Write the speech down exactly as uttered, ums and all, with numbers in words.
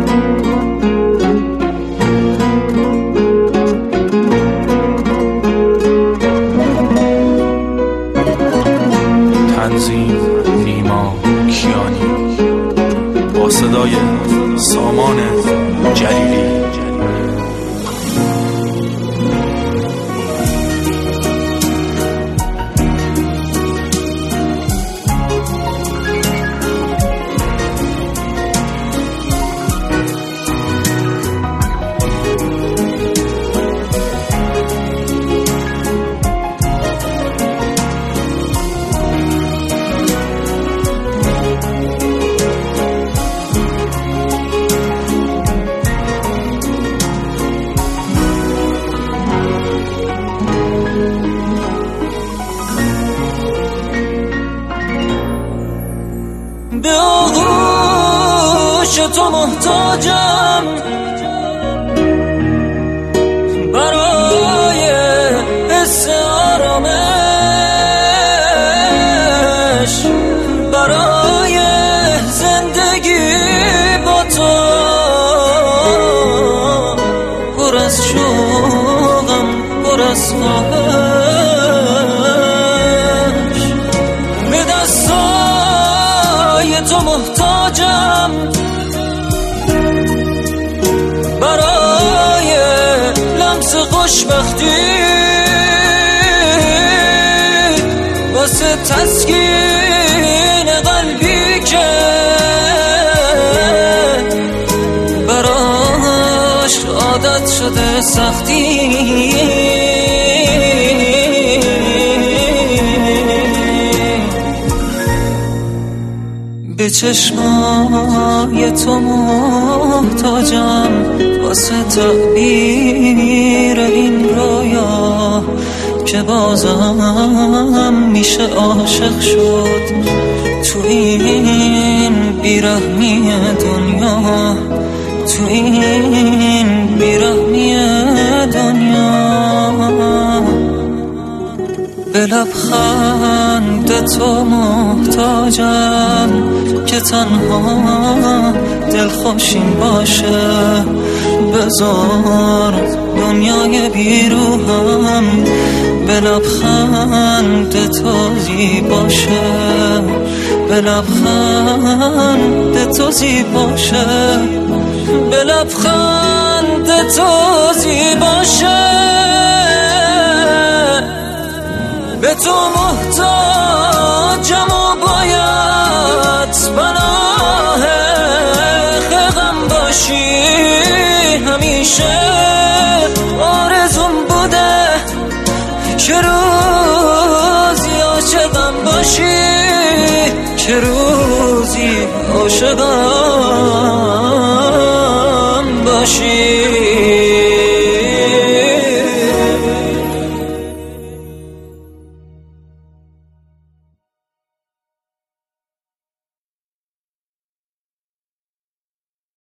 تنظیم نیما کیانی با صدای سامان جلیلی. به آغوش تو محتاجم برای حس آرامش، برای زندگی با تو پر از شوقم، پر از خواهش. به دستای تو محتاجم برای لمس خوشبختی، واسه تسکین قلبی که براش عادت شده سختی. به چشمای تو محتاجم واسه تعبیر این رویا که بازم میشه عاشق شد تو این بیرحمی دنیا، تو این بیرحمی دنیا. به لبخند تو محتاجم که تنها دلخوشیم باشه. بذار دنیای بیروهم به لبخند تو زیباشه، به لبخند تو زیباشه، به لبخند تو زیباشه. به تو محتاجم و باید پناه غم باشی همیشه. آرزوم بوده که روزی عاشقم باشی، که روزی عاشقم باشی.